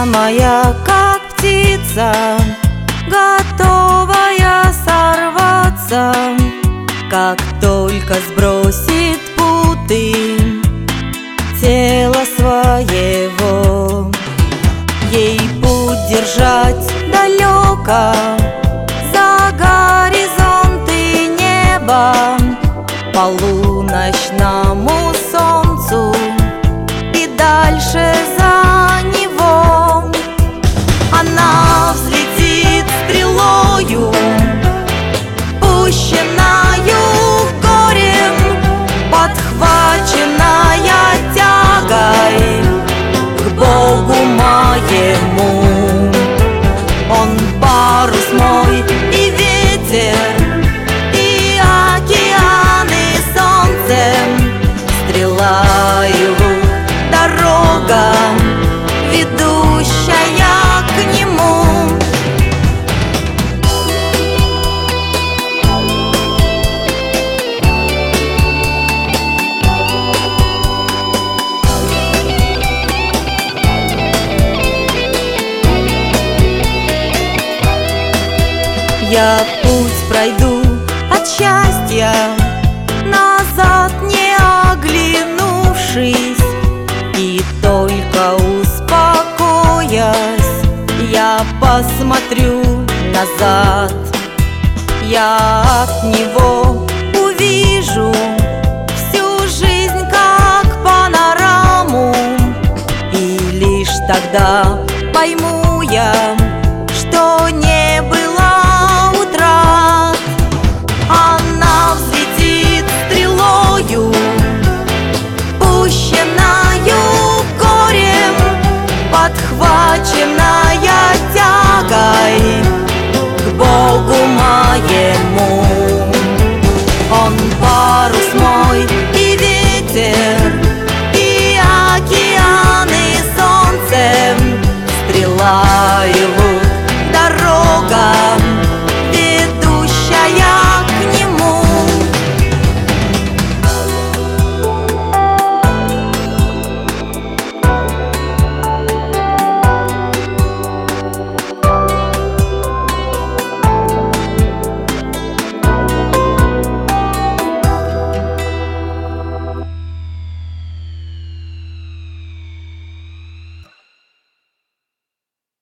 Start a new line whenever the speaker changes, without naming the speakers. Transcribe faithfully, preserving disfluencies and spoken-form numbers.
Душа моя, как птица, готовая сорваться, как только сбросит путы тела своего. Ей путь держать далеко за горизонты неба, полуночному солнцу и дальше за него. Она взлетит стрелою, пущенною горем, подхваченная тягой к Богу моему. Он парус мой и ветер, и океан, и солнце, стрела и лук, дорога, ведущая к нему. Я путь пройду от счастья, назад не оглянувшись, и только успокоясь, я посмотрю назад. Я от него увижу всю жизнь как панораму, и лишь тогда пойму я, что не было утрат. Она взлетит стрелою, пущенною горем, подхваченная тягой к Богу моему. Он парус мой и ветер, и океан, и солнце, стрела